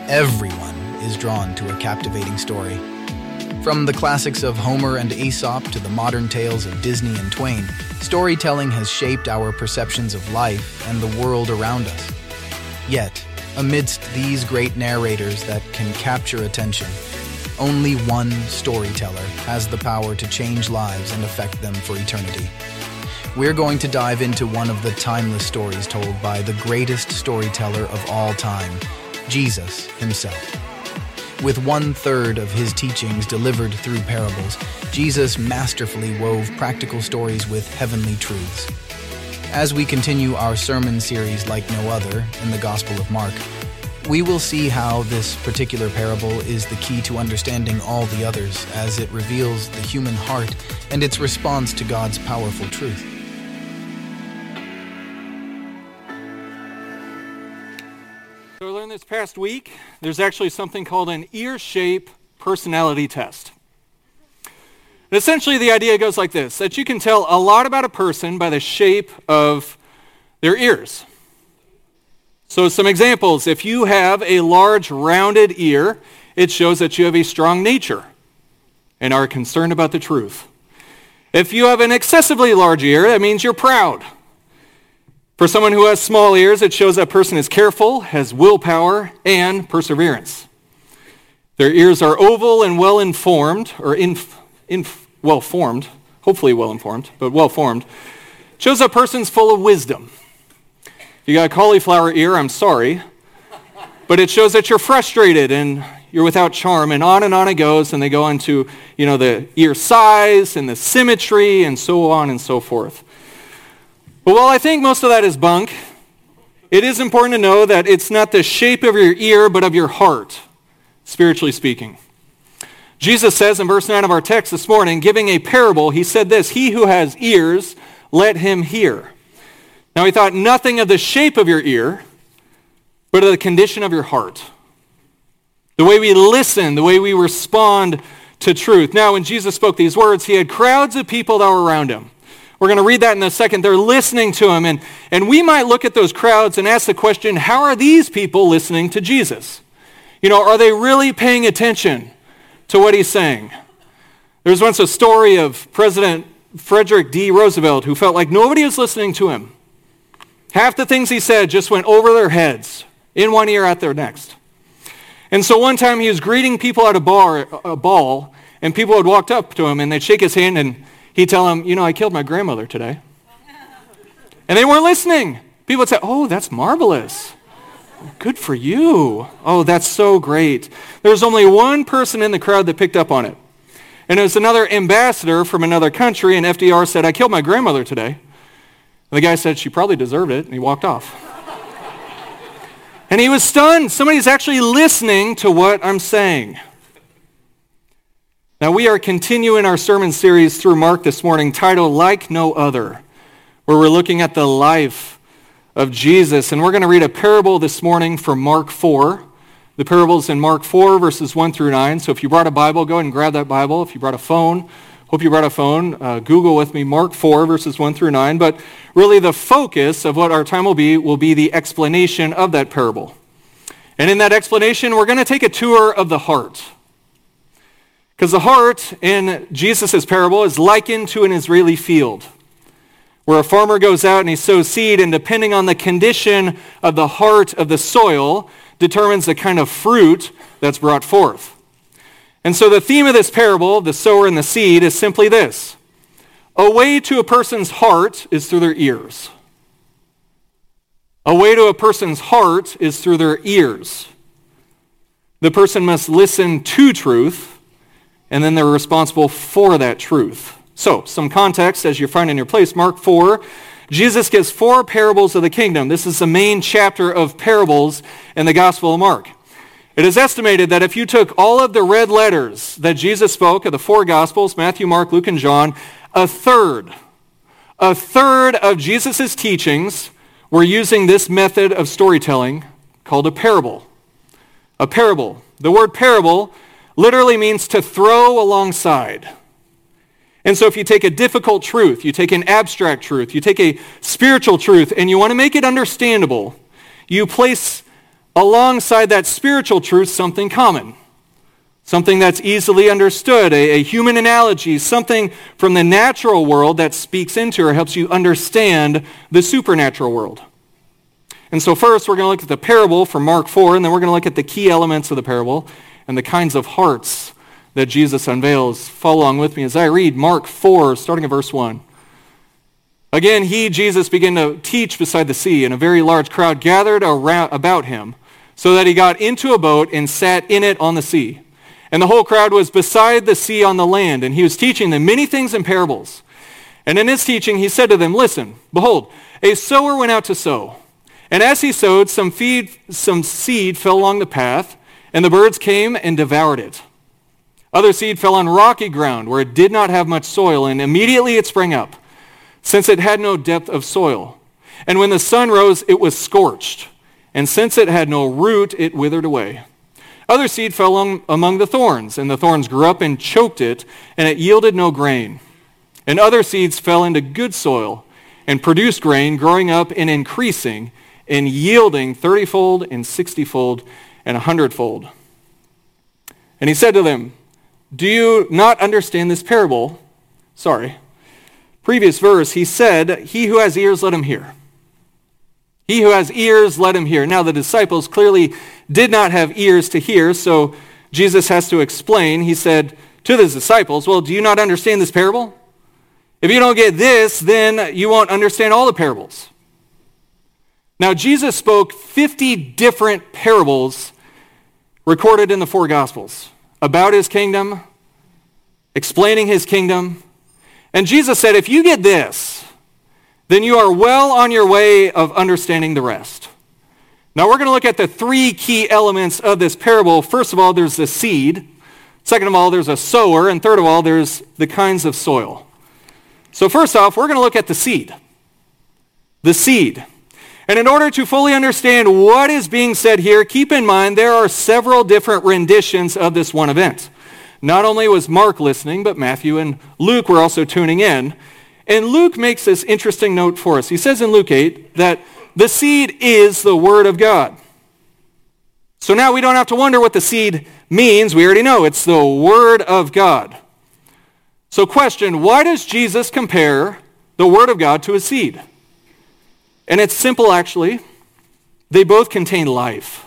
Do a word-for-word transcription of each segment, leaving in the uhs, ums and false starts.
Everyone is drawn to a captivating story. From the classics of Homer and Aesop to the modern tales of Disney and Twain, storytelling has shaped our perceptions of life and the world around us. Yet, amidst these great narrators that can capture attention, only one storyteller has the power to change lives and affect them for eternity. We're going to dive into one of the timeless stories told by the greatest storyteller of all time, Jesus himself. With one-third of his teachings delivered through parables, Jesus masterfully wove practical stories with heavenly truths. As we continue our sermon series like no other in the Gospel of Mark, we will see how this particular parable is the key to understanding all the others, as it reveals the human heart and its response to God's powerful truth. So I learned this past week, there's actually something called an ear shape personality test. And essentially the idea goes like this, that you can tell a lot about a person by the shape of their ears. So some examples, if you have a large rounded ear, it shows that you have a strong nature and are concerned about the truth. If you have an excessively large ear, that means you're proud. For someone who has small ears, it shows that person is careful, has willpower, and perseverance. Their ears are oval and well-informed, or in, in, well-formed, hopefully well-informed, but well-formed. It shows that person's full of wisdom. If you got a cauliflower ear, I'm sorry, but it shows that you're frustrated and you're without charm, and on and on it goes, and they go into, you know, the ear size and the symmetry and so on and so forth. But while I think most of that is bunk, it is important to know that it's not the shape of your ear, but of your heart, spiritually speaking. Jesus says in verse nine of our text this morning, giving a parable, he said this, "He who has ears, let him hear." Now he thought nothing of the shape of your ear, but of the condition of your heart. The way we listen, the way we respond to truth. Now when Jesus spoke these words, he had crowds of people that were around him. We're going to read that in a second. They're listening to him. And, and we might look at those crowds and ask the question, how are these people listening to Jesus? You know, are they really paying attention to what he's saying? There was once a story of President Frederick D. Roosevelt who felt like nobody was listening to him. Half the things he said just went over their heads, in one ear, out their next. And so one time he was greeting people at a bar, a ball, and people had walked up to him and they'd shake his hand and he'd tell them, you know, I killed my grandmother today. And they weren't listening. People would say, oh, that's marvelous. Good for you. Oh, that's so great. There was only one person in the crowd that picked up on it. And it was another ambassador from another country, and F D R said, I killed my grandmother today. And the guy said, she probably deserved it, and he walked off. And he was stunned. Somebody's actually listening to what I'm saying. Now, we are continuing our sermon series through Mark this morning, titled Like No Other, where we're looking at the life of Jesus. And we're going to read a parable this morning from Mark four. The parable's in Mark four, verses one through nine. So if you brought a Bible, go ahead and grab that Bible. If you brought a phone, hope you brought a phone. Uh, Google with me Mark four, verses one through nine. But really the focus of what our time will be will be the explanation of that parable. And in that explanation, we're going to take a tour of the heart. Because the heart in Jesus' parable is likened to an Israeli field, where a farmer goes out and he sows seed, and depending on the condition of the heart of the soil, determines the kind of fruit that's brought forth. And so the theme of this parable, the sower and the seed, is simply this. A way to a person's heart is through their ears. A way to a person's heart is through their ears. The person must listen to truth, and then they're responsible for that truth. So, some context as you find in your place. Mark four, Jesus gives four parables of the kingdom. This is the main chapter of parables in the Gospel of Mark. It is estimated that if you took all of the red letters that Jesus spoke of the four Gospels, Matthew, Mark, Luke, and John, a third, a third of Jesus' teachings were using this method of storytelling called a parable. A parable. The word parable literally means to throw alongside. And so if you take a difficult truth, you take an abstract truth, you take a spiritual truth, and you want to make it understandable, you place alongside that spiritual truth, something common, something that's easily understood, a, a human analogy, something from the natural world that speaks into or helps you understand the supernatural world. And so first, we're going to look at the parable from Mark four, and then we're going to look at the key elements of the parable and the kinds of hearts that Jesus unveils. Follow along with me as I read Mark four, starting at verse one. Again, he, Jesus, began to teach beside the sea, and a very large crowd gathered around, about him, so that he got into a boat and sat in it on the sea. And the whole crowd was beside the sea on the land, and he was teaching them many things in parables. And in his teaching he said to them, "Listen, behold, a sower went out to sow. And as he sowed, some, feed, some seed fell along the path, and the birds came and devoured it. Other seed fell on rocky ground, where it did not have much soil, and immediately it sprang up, since it had no depth of soil. And when the sun rose, it was scorched, and since it had no root, it withered away. Other seed fell on, among the thorns, and the thorns grew up and choked it, and it yielded no grain. And other seeds fell into good soil, and produced grain, growing up and increasing, and yielding thirty-fold and sixty-fold and a hundredfold." And he said to them, "Do you not understand this parable?" Sorry. Previous verse, he said, "He who has ears, let him hear." He who has ears, let him hear. Now the disciples clearly did not have ears to hear, so Jesus has to explain. He said to the disciples, "Well, do you not understand this parable? If you don't get this, then you won't understand all the parables." Now Jesus spoke fifty different parables recorded in the four Gospels about his kingdom, explaining his kingdom. And Jesus said, if you get this, then you are well on your way of understanding the rest. Now we're going to look at the three key elements of this parable. First of all, there's the seed. Second of all, there's a sower. And third of all, there's the kinds of soil. So first off, we're going to look at the seed. The seed. And in order to fully understand what is being said here, keep in mind there are several different renditions of this one event. Not only was Mark listening, but Matthew and Luke were also tuning in. And Luke makes this interesting note for us. He says in Luke eight that the seed is the Word of God. So now we don't have to wonder what the seed means. We already know it's the Word of God. So question, why does Jesus compare the Word of God to a seed? And it's simple, actually. They both contain life.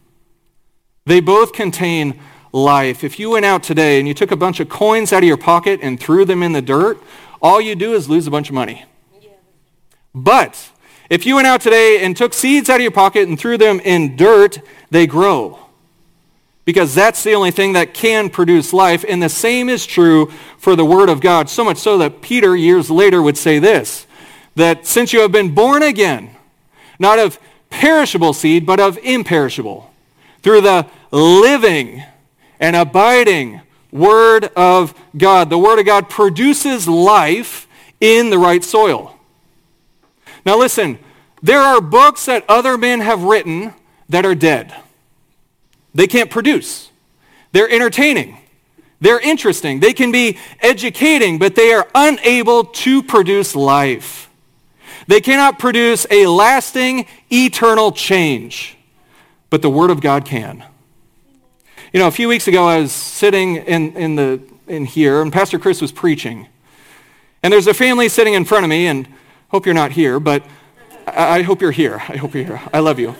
They both contain life. If you went out today and you took a bunch of coins out of your pocket and threw them in the dirt, all you do is lose a bunch of money. Yeah. But if you went out today and took seeds out of your pocket and threw them in dirt, they grow. Because that's the only thing that can produce life. And the same is true for the Word of God. So much so that Peter, years later, would say this, that since you have been born again, not of perishable seed, but of imperishable, through the living and abiding Word of God. The Word of God produces life in the right soil. Now listen, there are books that other men have written that are dead. They can't produce. They're entertaining. They're interesting. They can be educating, but they are unable to produce life. They cannot produce a lasting, eternal change, but the Word of God can. You know, a few weeks ago, I was sitting in, in, the, in here, and Pastor Chris was preaching. And there's a family sitting in front of me, and hope you're not here, but I, I hope you're here. I hope you're here. I love you.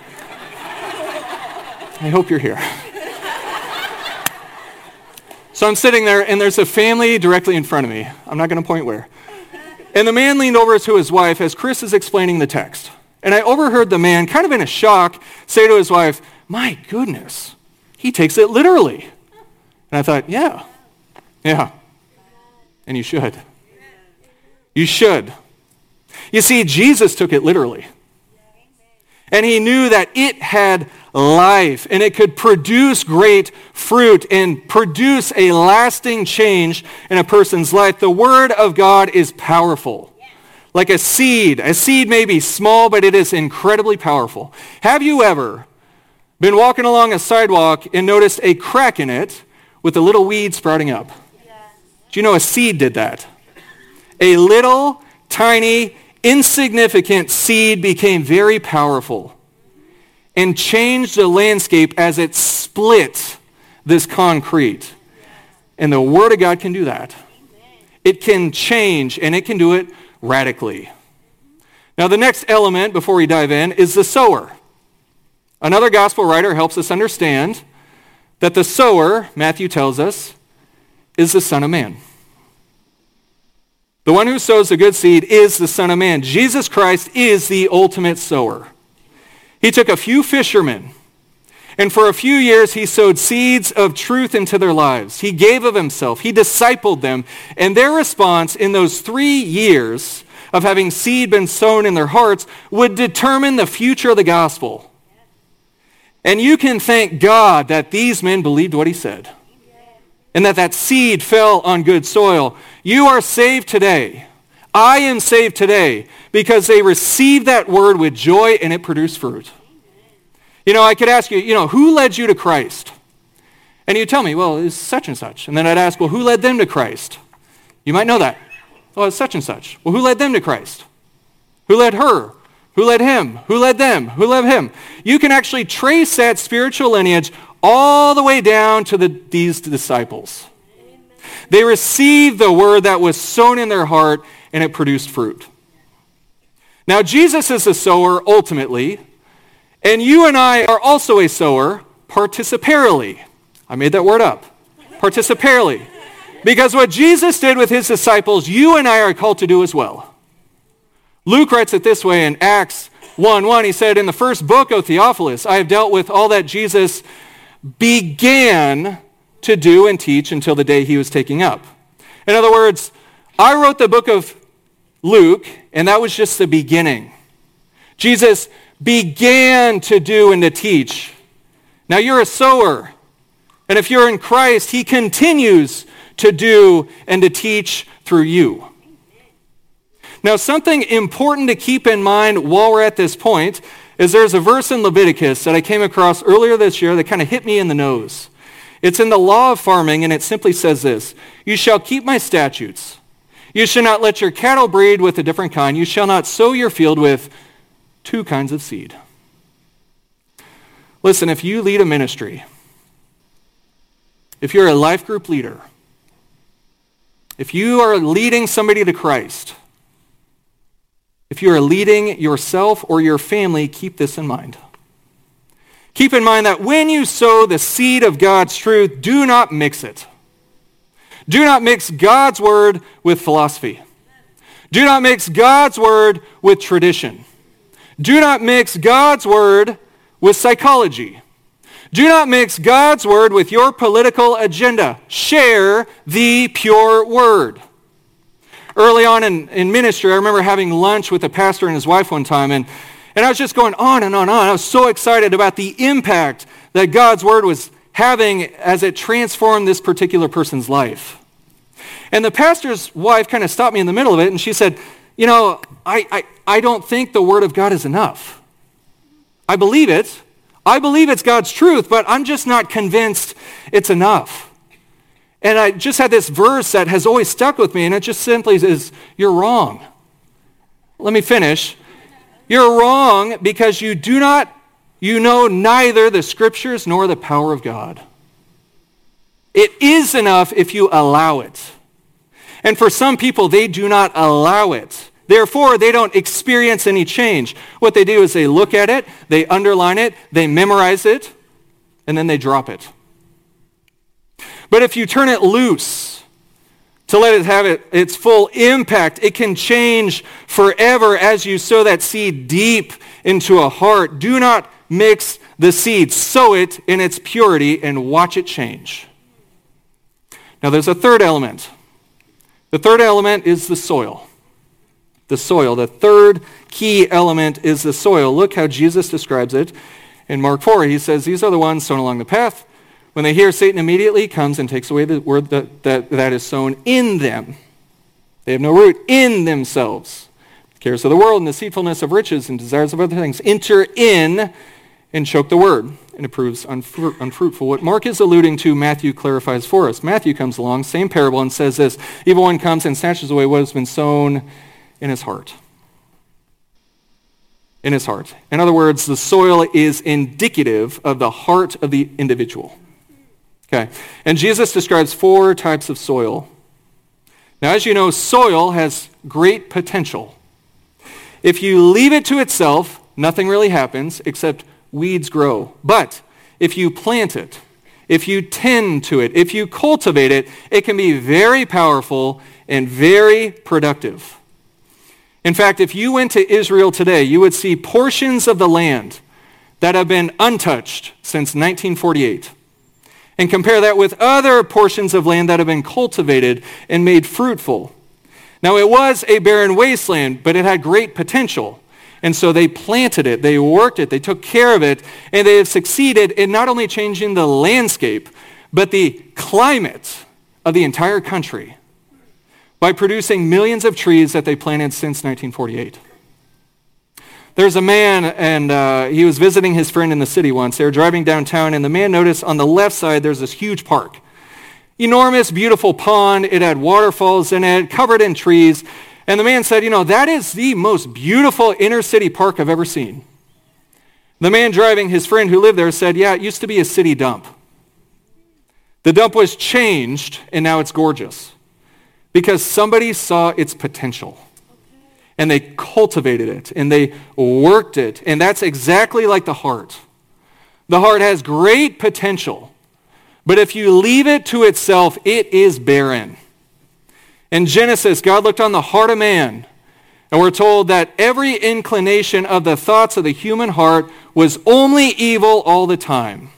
I hope you're here. So I'm sitting there, and there's a family directly in front of me. I'm not going to point where. And the man leaned over to his wife as Chris is explaining the text. And I overheard the man, kind of in a shock, say to his wife, "My goodness, he takes it literally." And I thought, yeah, yeah. And you should. You should. You see, Jesus took it literally. And he knew that it had life, and it could produce great fruit and produce a lasting change in a person's life. The Word of God is powerful. Like a seed. A seed may be small, but it is incredibly powerful. Have you ever been walking along a sidewalk and noticed a crack in it with a little weed sprouting up? Do you know a seed did that? A little, tiny, insignificant seed became very powerful. and changed the landscape as it split this concrete. And the Word of God can do that. It can change, and it can do it radically. Now, the next element, before we dive in, is the sower. Another gospel writer helps us understand that the sower, Matthew tells us, is the Son of Man. The one who sows the good seed is the Son of Man. Jesus Christ is the ultimate sower. He took a few fishermen, and for a few years he sowed seeds of truth into their lives. He gave of himself. He discipled them. And their response in those three years of having seed been sown in their hearts would determine the future of the gospel. And you can thank God that these men believed what he said, and that that seed fell on good soil. You are saved today. I am saved today because they received that word with joy and it produced fruit. You know, I could ask you, you know, who led you to Christ? And you tell me, well, it's such and such. And then I'd ask, well, who led them to Christ? You might know that. Oh, it's such and such. Well, who led them to Christ? Who led her? Who led him? Who led them? Who led him? You can actually trace that spiritual lineage all the way down to the, these disciples. Amen. They received the word that was sown in their heart, and it produced fruit. Now, Jesus is the sower ultimately, and you and I are also a sower participarily. I made that word up. Participarily. Because what Jesus did with his disciples, you and I are called to do as well. Luke writes it this way in Acts one one. He said, in the first book, O Theophilus, I have dealt with all that Jesus began to do and teach until the day he was taken up. In other words, I wrote the book of Luke, and that was just the beginning. Jesus began to do and to teach. Now you're a sower, and if you're in Christ, he continues to do and to teach through you. Now, something important to keep in mind while we're at this point is there's a verse in Leviticus that I came across earlier this year that kind of hit me in the nose. It's in the law of farming, and it simply says this: you shall keep my statutes. You shall not let your cattle breed with a different kind. You shall not sow your field with two kinds of seed. Listen, if you lead a ministry, if you're a life group leader, if you are leading somebody to Christ, if you are leading yourself or your family, keep this in mind. Keep in mind that when you sow the seed of God's truth, do not mix it. Do not mix God's word with philosophy. Do not mix God's word with tradition. Do not mix God's word with psychology. Do not mix God's word with your political agenda. Share the pure word. Early on in, in ministry, I remember having lunch with a pastor and his wife one time, and, and I was just going on and on and on. I was so excited about the impact that God's word was having as it transformed this particular person's life. And the pastor's wife kind of stopped me in the middle of it, and she said, you know, I, I, I don't think the word of God is enough. I believe it. I believe it's God's truth, but I'm just not convinced it's enough. And I just had this verse that has always stuck with me, and it just simply says, you're wrong. Let me finish. You're wrong because you do not, you know neither the scriptures nor the power of God. It is enough if you allow it. And for some people, they do not allow it. Therefore, they don't experience any change. What they do is they look at it, they underline it, they memorize it, and then they drop it. But if you turn it loose to let it have it, its full impact, it can change forever as you sow that seed deep into a heart. Do not mix the seed. Sow it in its purity and watch it change. Now there's a third element. The third element is the soil. The soil. The third key element is the soil. Look how Jesus describes it in Mark four. He says, these are the ones sown along the path. When they hear, Satan immediately comes and takes away the word that, that, that is sown in them. They have no root in themselves. The cares of the world and deceitfulness of riches and desires of other things enter in and choke the word, and it proves unfru- unfruitful. What Mark is alluding to, Matthew clarifies for us. Matthew comes along, same parable, and says this: evil one comes and snatches away what has been sown in his heart. in his heart. In other words, the soil is indicative of the heart of the individual. Okay, and Jesus describes four types of soil. Now, as you know, soil has great potential. If you leave it to itself, nothing really happens except weeds grow. But if you plant it, if you tend to it, if you cultivate it, it can be very powerful and very productive. In fact, if you went to Israel today, you would see portions of the land that have been untouched since nineteen forty-eight. And compare that with other portions of land that have been cultivated and made fruitful. Now, it was a barren wasteland, but it had great potential. And so they planted it, they worked it, they took care of it, and they have succeeded in not only changing the landscape, but the climate of the entire country by producing millions of trees that they planted since nineteen forty-eight. There's a man, and uh, he was visiting his friend in the city once. They were driving downtown, and the man noticed on the left side there's this huge park. Enormous, beautiful pond. It had waterfalls in it, covered in trees. And the man said, you know, that is the most beautiful inner city park I've ever seen. The man driving, his friend who lived there, said, yeah, it used to be a city dump. The dump was changed, and now it's gorgeous because somebody saw its potential. And they cultivated it, and they worked it. And that's exactly like the heart. The heart has great potential, but if you leave it to itself, it is barren. In Genesis, God looked on the heart of man, and we're told that every inclination of the thoughts of the human heart was only evil all the time.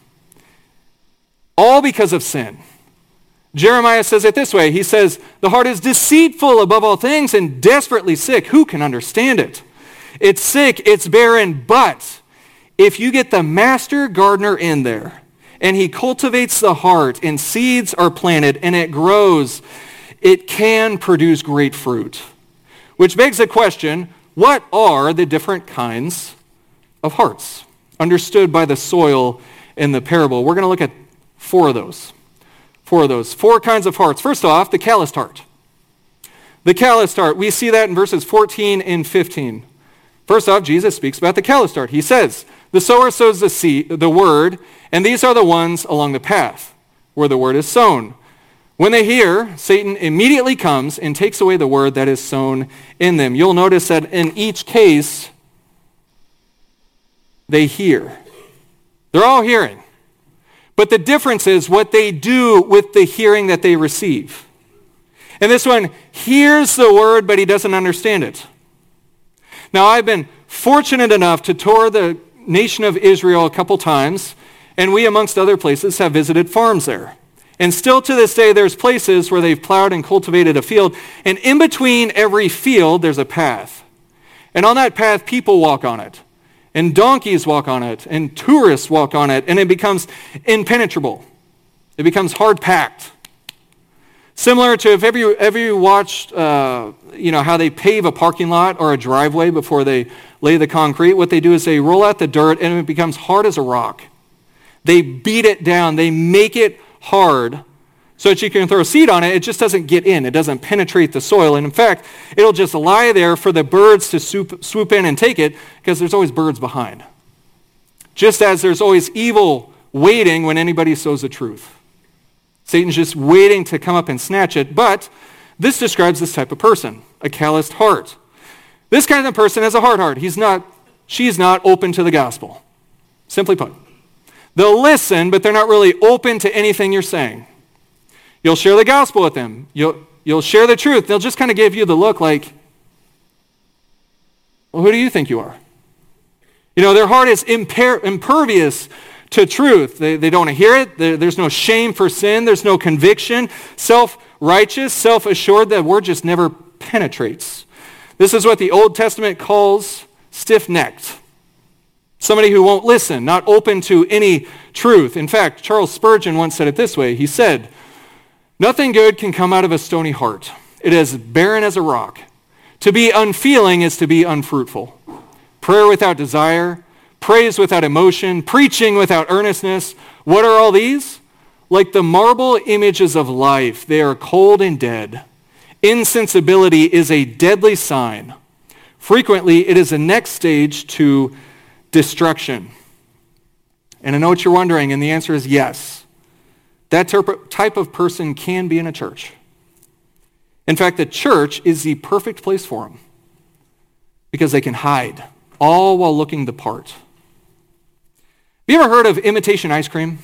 All because of sin. Jeremiah says it this way. He says, the heart is deceitful above all things and desperately sick. Who can understand it? It's sick, it's barren, but if you get the master gardener in there and he cultivates the heart and seeds are planted and it grows, it can produce great fruit. Which begs the question, what are the different kinds of hearts understood by the soil in the parable? We're going to look at four of those. Four of those. Four kinds of hearts. First off, the calloused heart. The calloused heart. We see that in verses fourteen and fifteen. First off, Jesus speaks about the calloused heart. He says, the sower sows the seed, the word, and these are the ones along the path where the word is sown. When they hear, Satan immediately comes and takes away the word that is sown in them. You'll notice that in each case, they hear. They're all hearing. But the difference is what they do with the hearing that they receive. And this one hears the word, but he doesn't understand it. Now, I've been fortunate enough to tour the nation of Israel a couple times, and we, amongst other places, have visited farms there. And still to this day, there's places where they've plowed and cultivated a field, and in between every field, there's a path. And on that path, people walk on it, and donkeys walk on it, and tourists walk on it, and it becomes impenetrable. It becomes hard-packed. Similar to if ever you, ever you watched, uh, you know, how they pave a parking lot or a driveway before they lay the concrete, what they do is they roll out the dirt, and it becomes hard as a rock. They beat it down. They make it hard so that you can throw a seed on it. It just doesn't get in. It doesn't penetrate the soil. And in fact, it'll just lie there for the birds to swoop, swoop in and take it because there's always birds behind. Just as there's always evil waiting when anybody sows the truth. Satan's just waiting to come up and snatch it. But this describes this type of person, a calloused heart. This kind of person has a hard heart. He's not, she's not open to the gospel. Simply put. They'll listen, but they're not really open to anything you're saying. You'll share the gospel with them. You'll, you'll share the truth. They'll just kind of give you the look like, well, who do you think you are? You know, their heart is imper- impervious to truth. They, they don't want to hear it. There, there's no shame for sin. There's no conviction. Self-righteous, self-assured, that word just never penetrates. This is what the Old Testament calls stiff-necked. Somebody who won't listen, not open to any truth. In fact, Charles Spurgeon once said it this way. He said, nothing good can come out of a stony heart. It is barren as a rock. To be unfeeling is to be unfruitful. Prayer without desire, praise without emotion, preaching without earnestness. What are all these? Like the marble images of life, they are cold and dead. Insensibility is a deadly sign. Frequently, it is the next stage to destruction. And I know what you're wondering, and the answer is yes. That type of person can be in a church. In fact, the church is the perfect place for them because they can hide, all while looking the part. Have you ever heard of imitation ice cream?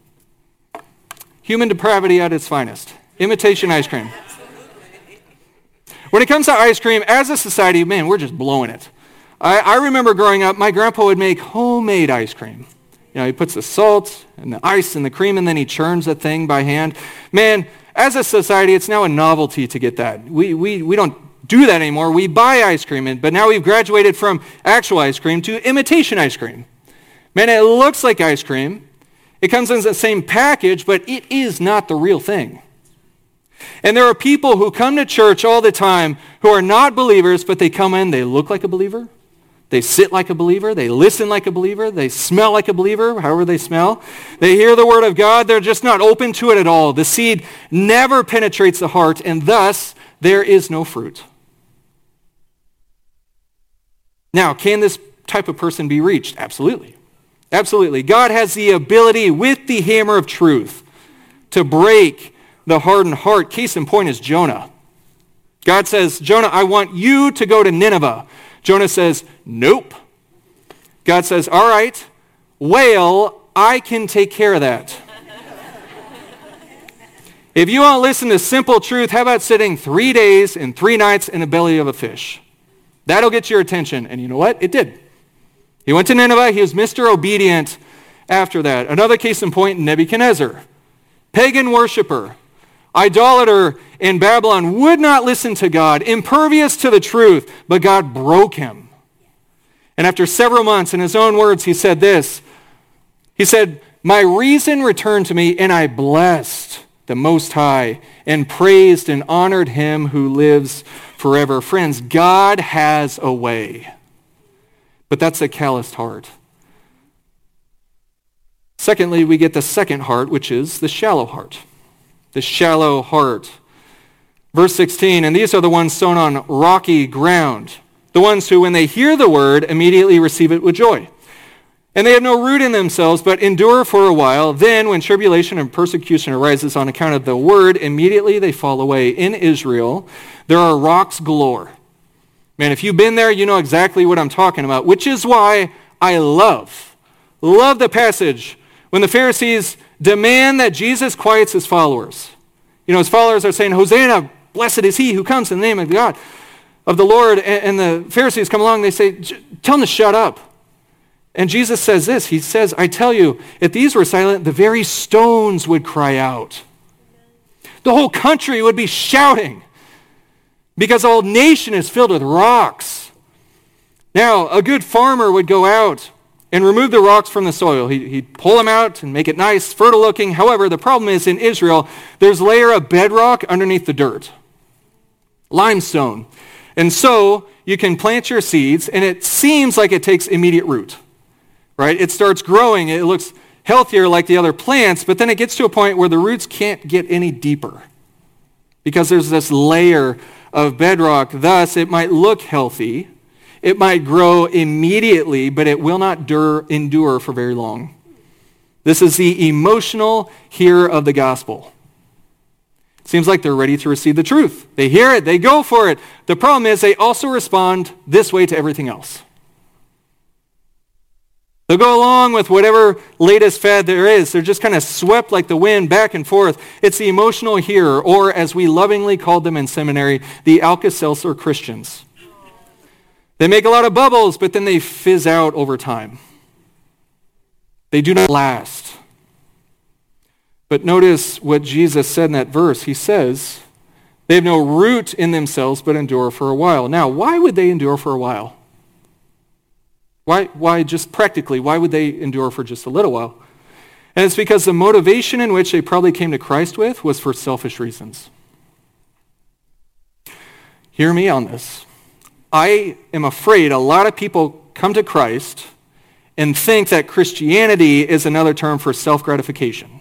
Human depravity at its finest. Imitation ice cream. When it comes to ice cream, as a society, man, we're just blowing it. I, I remember growing up, my grandpa would make homemade ice cream. You know, he puts the salt and the ice and the cream, and then he churns the thing by hand. Man, as a society, it's now a novelty to get that. We, we, we don't do that anymore. We buy ice cream, and, but now we've graduated from actual ice cream to imitation ice cream. Man, it looks like ice cream. It comes in the same package, but it is not the real thing. And there are people who come to church all the time who are not believers, but they come in, they look like a believer. They sit like a believer. They listen like a believer. They smell like a believer, however they smell. They hear the word of God. They're just not open to it at all. The seed never penetrates the heart, and thus there is no fruit. Now, can this type of person be reached? Absolutely. Absolutely. God has the ability with the hammer of truth to break the hardened heart. Case in point is Jonah. God says, Jonah, I want you to go to Nineveh. Jonah says, nope. God says, all right, whale, I can take care of that. If you won't listen to simple truth, how about sitting three days and three nights in the belly of a fish? That'll get your attention. And you know what? It did. He went to Nineveh. He was Mister Obedient after that. Another case in point, Nebuchadnezzar. Pagan worshiper, idolater in Babylon, would not listen to God, impervious to the truth, but God broke him. And after several months, in his own words, he said this. He said, my reason returned to me, and I blessed the Most High and praised and honored him who lives forever. Friends, God has a way, but that's a calloused heart. Secondly, we get the second heart, which is the shallow heart. The shallow heart. Verse sixteen, and these are the ones sown on rocky ground, the ones who, when they hear the word, immediately receive it with joy. And they have no root in themselves, but endure for a while. Then, when tribulation and persecution arises on account of the word, immediately they fall away. In Israel, there are rocks galore. Man, if you've been there, you know exactly what I'm talking about, which is why I love, love the passage when the Pharisees demand that Jesus quiets his followers. You know, his followers are saying, Hosanna, blessed is he who comes in the name of God, of the Lord. And the Pharisees come along, they say, tell him to shut up. And Jesus says this, he says, I tell you, if these were silent, the very stones would cry out. The whole country would be shouting because the whole nation is filled with rocks. Now, a good farmer would go out and remove the rocks from the soil. He, he'd pull them out and make it nice, fertile looking. However, the problem is in Israel, there's a layer of bedrock underneath the dirt. Limestone. And so you can plant your seeds, and it seems like it takes immediate root. Right? It starts growing. It looks healthier like the other plants, but then it gets to a point where the roots can't get any deeper because there's this layer of bedrock. Thus, it might look healthy. It might grow immediately, but it will not dur- endure for very long. This is the emotional hearer of the gospel. It seems like they're ready to receive the truth. They hear it. They go for it. The problem is they also respond this way to everything else. They'll go along with whatever latest fad there is. They're just kind of swept like the wind back and forth. It's the emotional hearer, or as we lovingly called them in seminary, the Alka-Seltzer Christians. They make a lot of bubbles, but then they fizz out over time. They do not last. But notice what Jesus said in that verse. He says, they have no root in themselves, but endure for a while. Now, why would they endure for a while? Why, why just practically, why would they endure for just a little while? And it's because the motivation in which they probably came to Christ with was for selfish reasons. Hear me on this. I am afraid a lot of people come to Christ and think that Christianity is another term for self-gratification.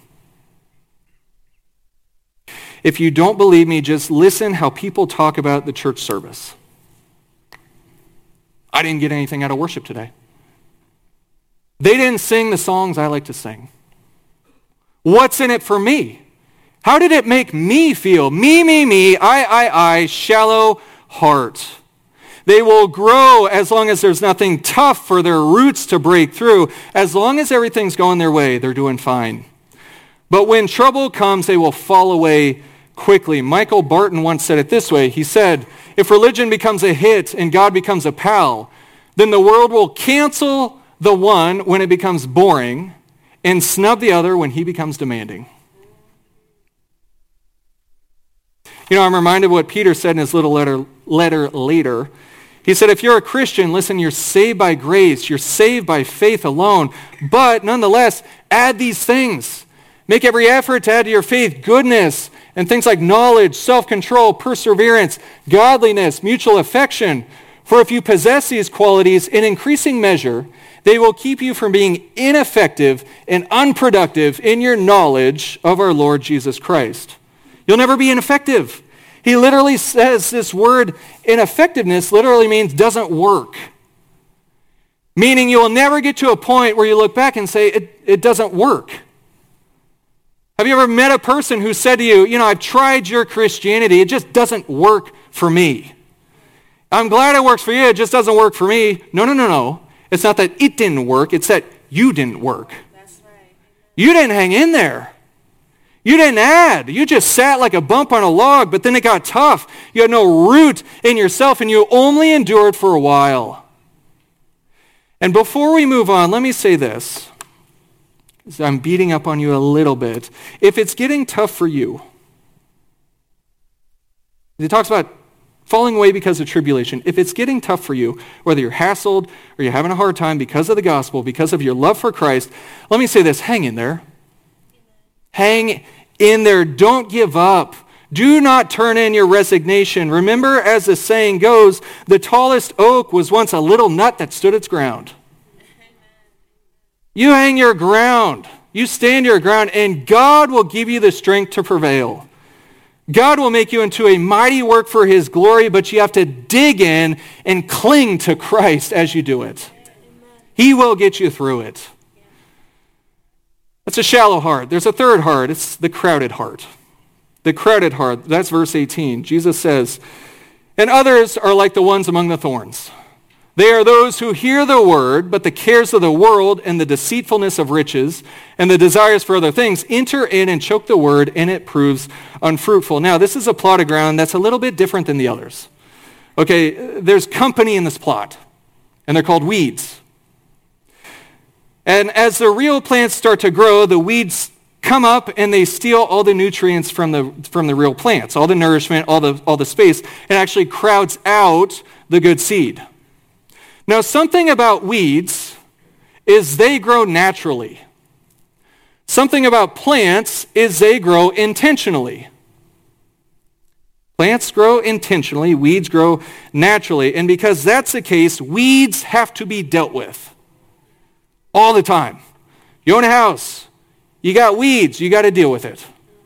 If you don't believe me, just listen how people talk about the church service. I didn't get anything out of worship today. They didn't sing the songs I like to sing. What's in it for me? How did it make me feel? Me, me, me, I, I, I, shallow heart. They will grow as long as there's nothing tough for their roots to break through. As long as everything's going their way, they're doing fine. But when trouble comes, they will fall away quickly. Michael Barton once said it this way. He said, if religion becomes a hit and God becomes a pal, then the world will cancel the one when it becomes boring and snub the other when he becomes demanding. You know, I'm reminded of what Peter said in his little letter, letter later. He said, if you're a Christian, listen, you're saved by grace. You're saved by faith alone. But nonetheless, add these things. Make every effort to add to your faith goodness and things like knowledge, self-control, perseverance, godliness, mutual affection. For if you possess these qualities in increasing measure, they will keep you from being ineffective and unproductive in your knowledge of our Lord Jesus Christ. You'll never be ineffective. He literally says this word ineffectiveness literally means doesn't work. Meaning you will never get to a point where you look back and say, it, it doesn't work. Have you ever met a person who said to you, you know, I've tried your Christianity, it just doesn't work for me. I'm glad it works for you, it just doesn't work for me. No, no, no, no. It's not that it didn't work, it's that you didn't work. That's right. You didn't hang in there. You didn't add. You just sat like a bump on a log, but then it got tough. You had no root in yourself, and you only endured for a while. And before we move on, let me say this. I'm beating up on you a little bit. If it's getting tough for you, he talks about falling away because of tribulation. If it's getting tough for you, whether you're hassled or you're having a hard time because of the gospel, because of your love for Christ, let me say this, hang in there. Hang in there. Don't give up. Do not turn in your resignation. Remember, as the saying goes, the tallest oak was once a little nut that stood its ground. You hang your ground. You stand your ground, and God will give you the strength to prevail. God will make you into a mighty work for his glory, but you have to dig in and cling to Christ as you do it. He will get you through it. That's a shallow heart. There's a third heart. It's the crowded heart. The crowded heart. That's verse eighteen. Jesus says, and others are like the ones among the thorns. They are those who hear the word, but the cares of the world and the deceitfulness of riches and the desires for other things enter in and choke the word, and it proves unfruitful. Now, this is a plot of ground that's a little bit different than the others. Okay, there's company in this plot, and they're called weeds. And as the real plants start to grow, the weeds come up and they steal all the nutrients from the from the real plants, all the nourishment, all the all the space, and actually crowds out the good seed. Now, something about weeds is they grow naturally. Something about plants is they grow intentionally. Plants grow intentionally, weeds grow naturally. And because that's the case, weeds have to be dealt with. All the time. You own a house. You got weeds. You got to deal with it.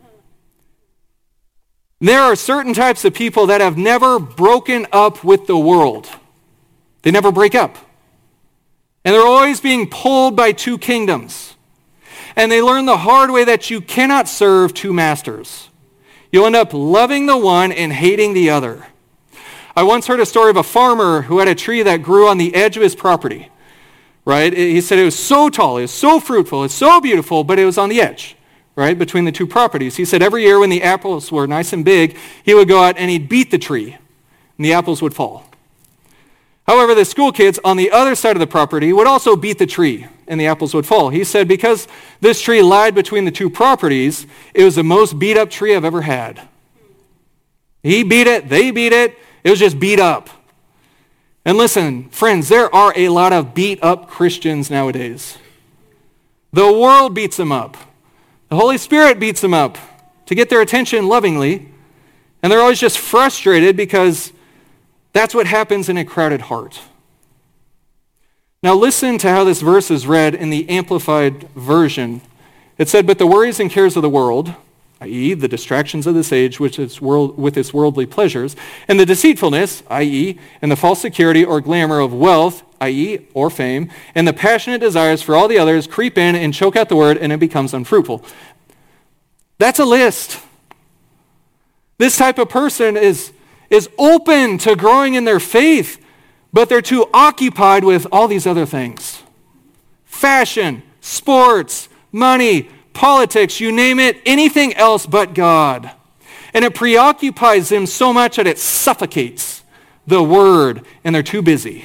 There are certain types of people that have never broken up with the world. They never break up. And they're always being pulled by two kingdoms. And they learn the hard way that you cannot serve two masters. You'll end up loving the one and hating the other. I once heard a story of a farmer who had a tree that grew on the edge of his property. Right? He said it was so tall, it was so fruitful, it's so beautiful, but it was on the edge, right, between the two properties. He said every year when the apples were nice and big, he would go out and he'd beat the tree, and the apples would fall. However, the school kids on the other side of the property would also beat the tree, and the apples would fall. He said because this tree lied between the two properties, it was the most beat up tree I've ever had. He beat it, they beat it, it was just beat up. And listen, friends, there are a lot of beat-up Christians nowadays. The world beats them up. The Holy Spirit beats them up to get their attention lovingly, and they're always just frustrated because that's what happens in a crowded heart. Now listen to how this verse is read in the Amplified Version. It said, but the worries and cares of the world that is the distractions of this age which is world, with its worldly pleasures, and the deceitfulness, that is, and the false security or glamour of wealth, that is, or fame, and the passionate desires for all the others creep in and choke out the word, and it becomes unfruitful. That's a list. This type of person is, is open to growing in their faith, but they're too occupied with all these other things. Fashion, sports, money, politics, you name it, anything else but God. And it preoccupies them so much that it suffocates the word, and they're too busy.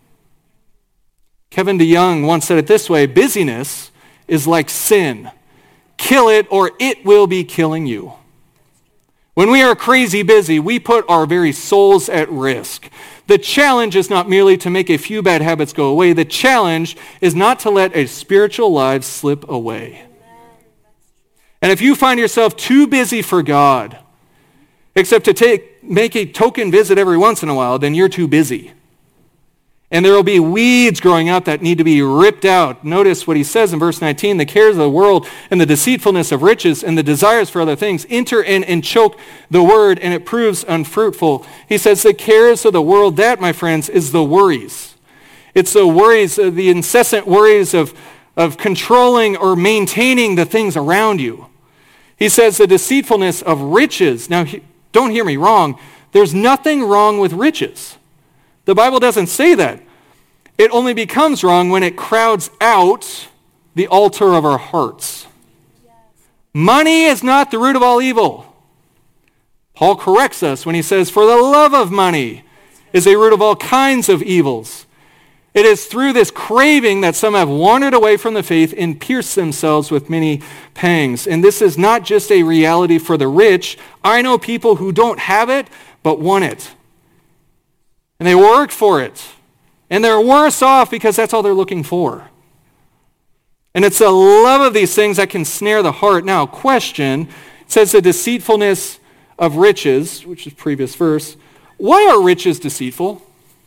Kevin DeYoung once said it this way: busyness is like sin. Kill it or it will be killing you. When we are crazy busy, we put our very souls at risk. The challenge is not merely to make a few bad habits go away. The challenge is not to let a spiritual life slip away. And if you find yourself too busy for God, except to take make a token visit every once in a while, then you're too busy. And there will be weeds growing up that need to be ripped out. Notice what he says in verse nineteen: the cares of the world and the deceitfulness of riches and the desires for other things enter in and choke the word, and it proves unfruitful. He says the cares of the world, that, my friends, is the worries. It's the worries, the incessant worries of, of controlling or maintaining the things around you. He says the deceitfulness of riches. Now, don't hear me wrong. There's nothing wrong with riches. The Bible doesn't say that. It only becomes wrong when it crowds out the altar of our hearts. Yes. Money is not the root of all evil. Paul corrects us when he says, for the love of money is a root of all kinds of evils. It is through this craving that some have wandered away from the faith and pierced themselves with many pangs. And this is not just a reality for the rich. I know people who don't have it, but want it. And they work for it. And they're worse off because that's all they're looking for. And it's the love of these things that can snare the heart. Now, question, it says the deceitfulness of riches, which is previous verse. Why are riches deceitful?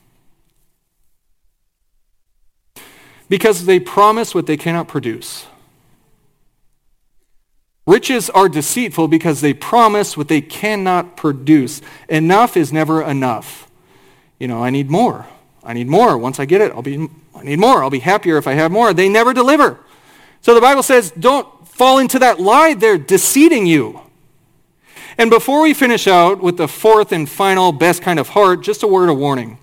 Because they promise what they cannot produce. Riches are deceitful because they promise what they cannot produce. Enough is never enough. You know, I need more. I need more. Once I get it, I'll be, I need more. I'll be happier if I have more. They never deliver. So the Bible says, don't fall into that lie. They're deceiving you. And before we finish out with the fourth and final best kind of heart, just a word of warning.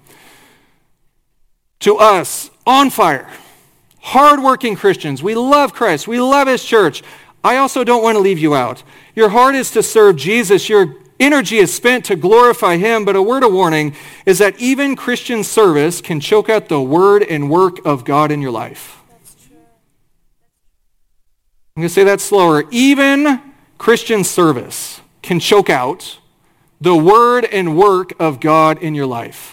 To us, on fire, hardworking Christians, we love Christ. We love his church. I also don't want to leave you out. Your heart is to serve Jesus. Your energy is spent to glorify him, but a word of warning is that even Christian service can choke out the word and work of God in your life. That's true. I'm going to say that slower. Even Christian service can choke out the word and work of God in your life.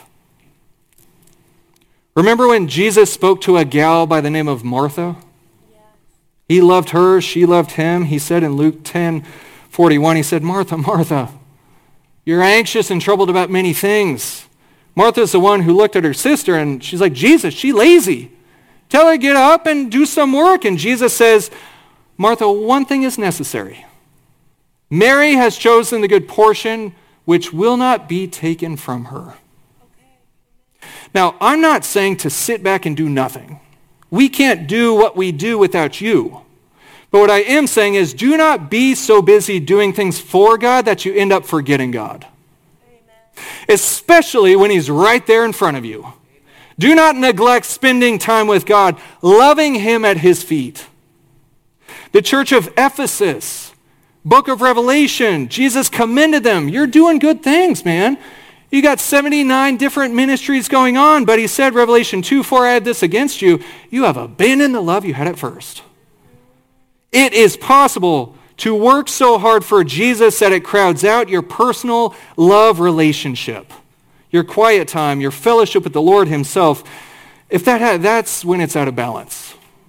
Remember when Jesus spoke to a gal by the name of Martha? Yes. He loved her, she loved him. He said in Luke ten forty-one, he said, Martha, Martha, you're anxious and troubled about many things. Martha's the one who looked at her sister and she's like, Jesus, she's lazy. Tell her to get up and do some work. And Jesus says, Martha, one thing is necessary. Mary has chosen the good portion which will not be taken from her. Okay. Now, I'm not saying to sit back and do nothing. We can't do what we do without you. But what I am saying is, do not be so busy doing things for God that you end up forgetting God. Amen. Especially when he's right there in front of you. Amen. Do not neglect spending time with God, loving him at his feet. The church of Ephesus, book of Revelation, Jesus commended them. You're doing good things, man. You got seventy-nine different ministries going on, but he said, Revelation two four, I had this against you. You have abandoned the love you had at first. It is possible to work so hard for Jesus that it crowds out your personal love relationship, your quiet time, your fellowship with the Lord himself. If that ha- that's when it's out of balance.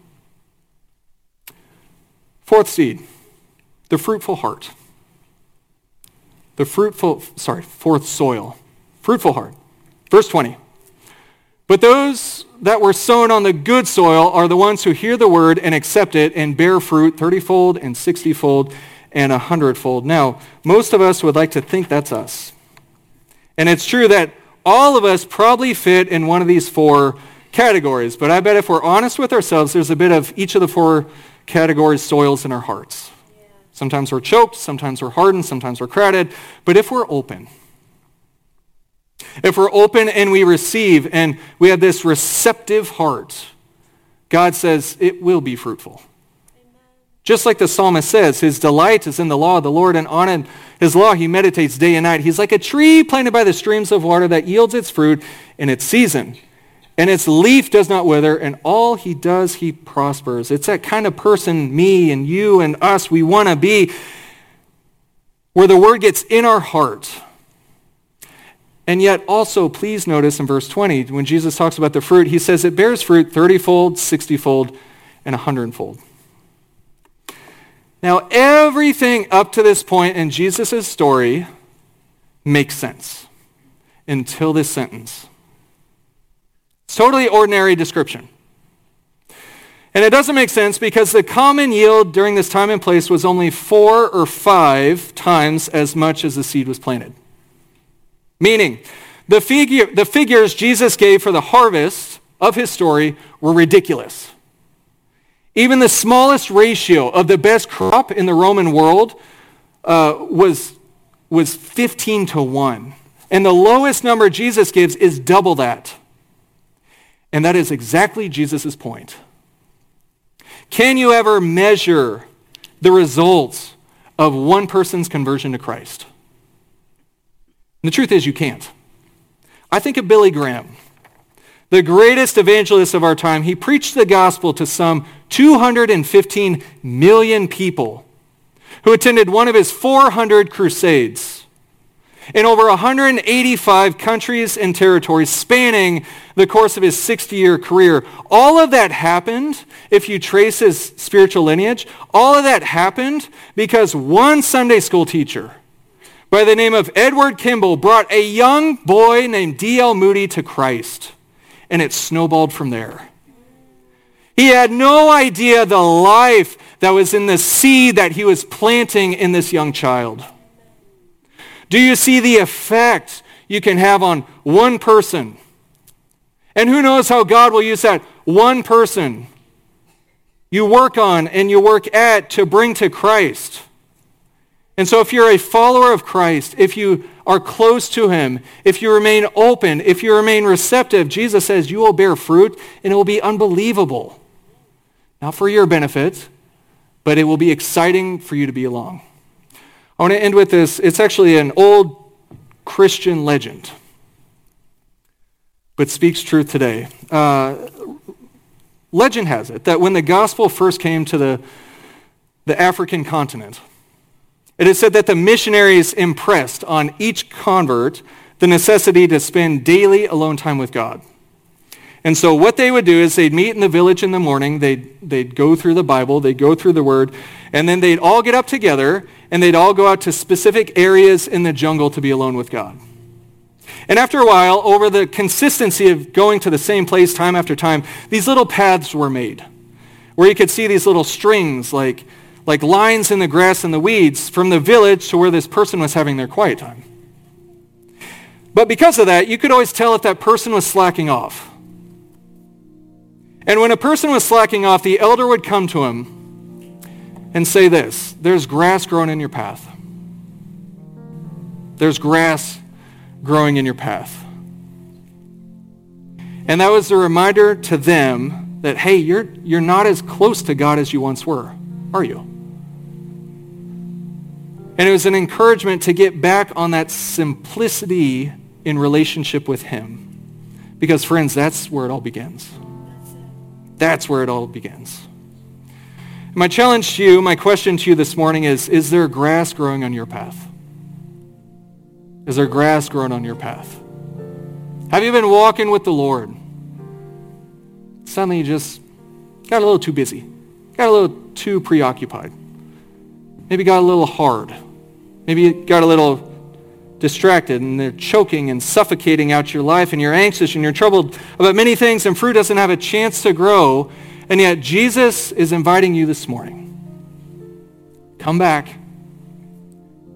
Fourth seed, the fruitful heart. The fruitful, sorry, fourth soil. Fruitful heart. Verse twenty. But those that were sown on the good soil are the ones who hear the word and accept it and bear fruit thirty-fold and sixty-fold and a hundredfold. Now, most of us would like to think that's us. And it's true that all of us probably fit in one of these four categories, but I bet if we're honest with ourselves, there's a bit of each of the four categories soils in our hearts. Sometimes we're choked, sometimes we're hardened, sometimes we're crowded, but if we're open, if we're open and we receive and we have this receptive heart, God says it will be fruitful. Just like the psalmist says, his delight is in the law of the Lord, and on his law he meditates day and night. He's like a tree planted by the streams of water that yields its fruit in its season, and its leaf does not wither, and all he does, he prospers. It's that kind of person, me and you and us, we want to be, where the word gets in our heart. And yet also, please notice in verse twenty, when Jesus talks about the fruit, he says it bears fruit thirty-fold, sixty-fold, and a hundredfold. Now, everything up to this point in Jesus' story makes sense until this sentence. It's totally ordinary description. And it doesn't make sense because the common yield during this time and place was only four or five times as much as the seed was planted. Meaning, the, figure, the figures Jesus gave for the harvest of his story were ridiculous. Even the smallest ratio of the best crop in the Roman world uh, was, was fifteen to one. And the lowest number Jesus gives is double that. And that is exactly Jesus' point. Can you ever measure the results of one person's conversion to Christ? And the truth is you can't. I think of Billy Graham, the greatest evangelist of our time. He preached the gospel to some two hundred fifteen million people who attended one of his four hundred crusades in over one hundred eighty-five countries and territories spanning the course of his sixty-year career. All of that happened, if you trace his spiritual lineage, all of that happened because one Sunday school teacher by the name of Edward Kimball brought a young boy named D L Moody to Christ, and it snowballed from there. He had no idea the life that was in the seed that he was planting in this young child. Do you see the effect you can have on one person? And who knows how God will use that one person you work on and you work at to bring to Christ. And so if you're a follower of Christ, if you are close to him, if you remain open, if you remain receptive, Jesus says you will bear fruit and it will be unbelievable. Not for your benefit, but it will be exciting for you to be along. I want to end with this. It's actually an old Christian legend, but speaks truth today. Uh, legend has it that when the gospel first came to the, the African continent, it is said that the missionaries impressed on each convert the necessity to spend daily alone time with God. And so what they would do is they'd meet in the village in the morning, they'd, they'd go through the Bible, they'd go through the Word, and then they'd all get up together and they'd all go out to specific areas in the jungle to be alone with God. And after a while, over the consistency of going to the same place time after time, these little paths were made where you could see these little strings like, like lines in the grass and the weeds from the village to where this person was having their quiet time. But because of that, you could always tell if that person was slacking off. And when a person was slacking off, the elder would come to him and say this: there's grass growing in your path. There's grass growing in your path. And that was a reminder to them that, hey, you're, you're not as close to God as you once were, are you? And it was an encouragement to get back on that simplicity in relationship with him. Because, friends, that's where it all begins. That's where it all begins. My challenge to you, my question to you this morning is, is there grass growing on your path? Is there grass growing on your path? Have you been walking with the Lord? Suddenly you just got a little too busy, got a little too preoccupied, maybe got a little hard, maybe you got a little distracted and they're choking and suffocating out your life and you're anxious and you're troubled about many things and fruit doesn't have a chance to grow, and yet Jesus is inviting you this morning. Come back.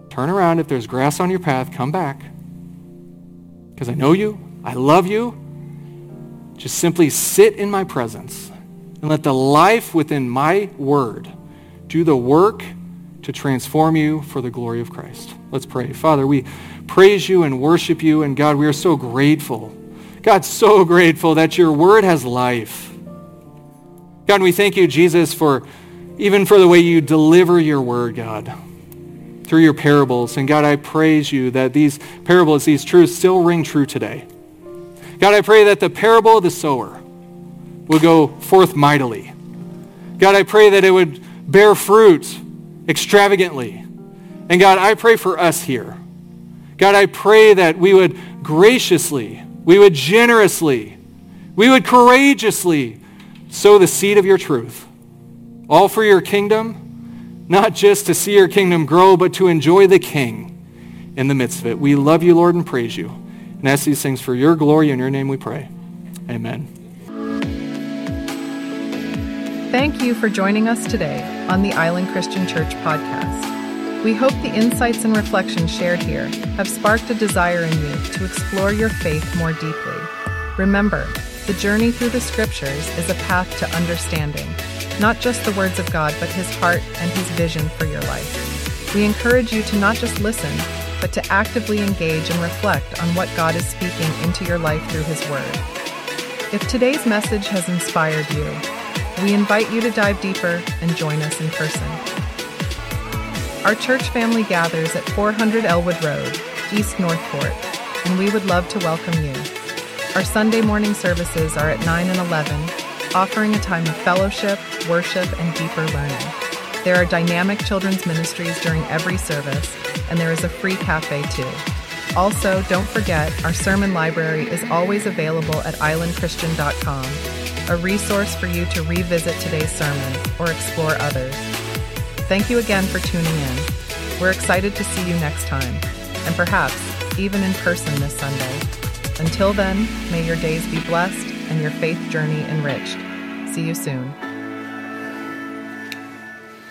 Turn around. If there's grass on your path, come back. Because I know you. I love you. Just simply sit in my presence and let the life within my word do the work to transform you for the glory of Christ. Let's pray. Father, we praise you and worship you, and God, we are so grateful. God, so grateful that your word has life. God, we thank you, Jesus, for even for the way you deliver your word, God, through your parables. And God, I praise you that these parables, these truths still ring true today. God, I pray that the parable of the sower will go forth mightily. God, I pray that it would bear fruit extravagantly. And God, I pray for us here. God, I pray that we would graciously, we would generously, we would courageously sow the seed of your truth, all for your kingdom, not just to see your kingdom grow, but to enjoy the King in the midst of it. We love you, Lord, and praise you. And ask these things for your glory. In your name we pray. Amen. Thank you for joining us today on the Island Christian Church podcast. We hope the insights and reflections shared here have sparked a desire in you to explore your faith more deeply. Remember, the journey through the scriptures is a path to understanding, not just the words of God, but his heart and his vision for your life. We encourage you to not just listen, but to actively engage and reflect on what God is speaking into your life through his word. If today's message has inspired you, we invite you to dive deeper and join us in person. Our church family gathers at four hundred Elwood Road, East Northport, and we would love to welcome you. Our Sunday morning services are at nine and eleven, offering a time of fellowship, worship, and deeper learning. There are dynamic children's ministries during every service, and there is a free cafe too. Also, don't forget, our sermon library is always available at island christian dot com, a resource for you to revisit today's sermon or explore others. Thank you again for tuning in. We're excited to see you next time, and perhaps even in person this Sunday. Until then, may your days be blessed and your faith journey enriched. See you soon.